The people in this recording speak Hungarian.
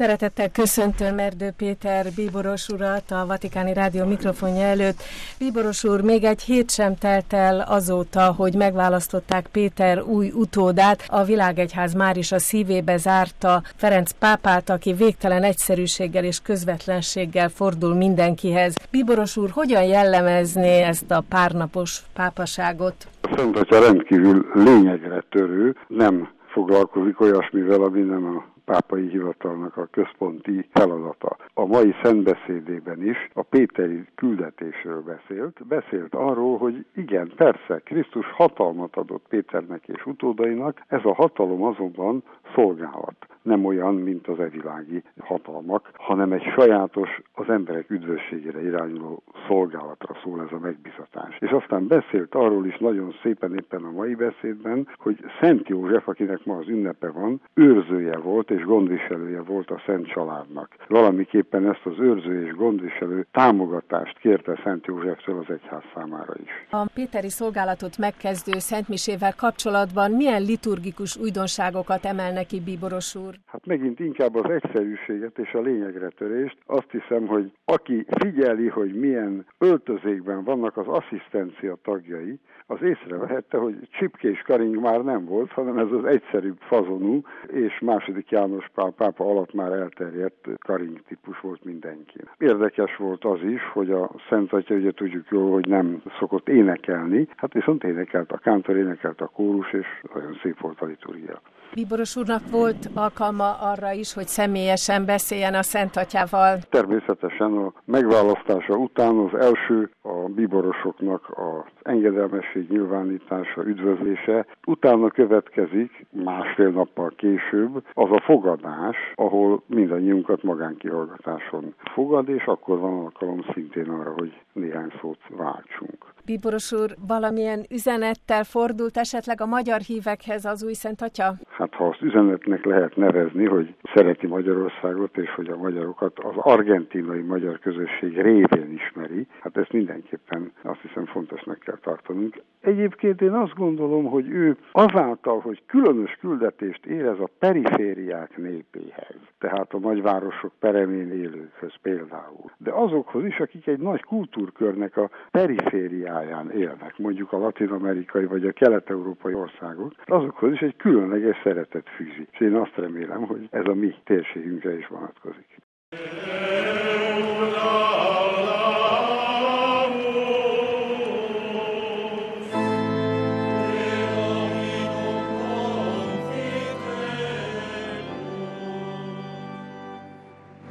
Szeretettel köszöntöm Erdő Péter bíboros urat a Vatikáni Rádió mikrofonja előtt. Bíboros úr, még egy hét sem telt el azóta, hogy megválasztották Péter új utódát. A világegyház már is a szívébe zárta Ferenc pápát, aki végtelen egyszerűséggel és közvetlenséggel fordul mindenkihez. Bíboros úr, hogyan jellemezné ezt a párnapos pápaságot? A Szent Atya rendkívül lényegre törő, nem foglalkozik olyasmivel, ami nem a pápai hivatalnak a központi feladata. A mai szentbeszédében is a péteri küldetésről beszélt arról, hogy igen, persze, Krisztus hatalmat adott Péternek és utódainak, ez a hatalom azonban szolgálat. Nem olyan, mint az evilági hatalmak, hanem egy sajátos, az emberek üdvösségére irányuló szolgálatra szól ez a megbízatás. És aztán beszélt arról is nagyon szépen éppen a mai beszédben, hogy Szent József, akinek ma az ünnepe van, őrzője volt és gondviselője volt a Szent Családnak. Valamiképpen ezt az őrző és gondviselő támogatást kérte Szent Józseftől az egyház számára is. A péteri szolgálatot megkezdő szentmisével kapcsolatban milyen liturgikus újdonságokat emelne ki bíboros úr? Hát megint inkább az egyszerűséget és a lényegre törést. Azt hiszem, hogy aki figyeli, hogy milyen öltözékben vannak az asszisztencia tagjai, az észrevehette, hogy csipkés karing már nem volt, hanem ez az egyszerűbb fazonú, és II. János Pál pápa alatt már elterjedt karing típus volt mindenki. Érdekes volt az is, hogy a Szent Atya, ugye tudjuk jól, hogy nem szokott énekelni, hát viszont énekelt a kántor, énekelt a kórus, és nagyon szép volt a liturgia. Bíboros úrnak volt alkalma arra is, hogy személyesen beszéljen a Szent Atyával? Természetesen a megválasztása után az első a bíborosoknak az engedelmesség nyilvánítása, üdvözlése. Utána következik másfél nappal később az a fogadás, ahol mindannyiunkat magánkihallgatáson fogad, és akkor van alkalom szintén arra, hogy néhány szót váltsunk. Bíboros úr, valamilyen üzenettel fordult esetleg a magyar hívekhez az új Szent Atya? Hát ha azt üzenetnek lehet nevezni, hogy szereti Magyarországot, és hogy a magyarokat az argentinai magyar közösség révén ismeri, hát ezt mindenképpen azt hiszem fontosnak kell tartanunk. Egyébként én azt gondolom, hogy ő azáltal, hogy különös küldetést érez a perifériák népéhez, tehát a nagyvárosok peremén élőkhöz például, de azokhoz is, akik egy nagy kultúrkörnek a perifériáján élnek, mondjuk a latin-amerikai vagy a kelet-európai országok, azokhoz is egy különleges szeretet fűzi. És én azt remélem, hogy ez a mi térségünkre is vonatkozik.